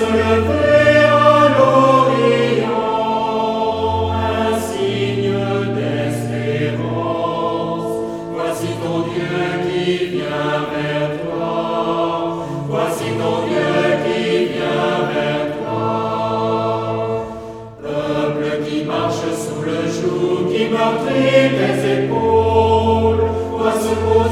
se lever à l'Orient, un signe d'espérance. Voici ton Dieu qui vient vers toi. Voici ton Dieu qui vient vers toi. Peuple qui marche sous le joug, qui meurtrit tes épaules, vois se poser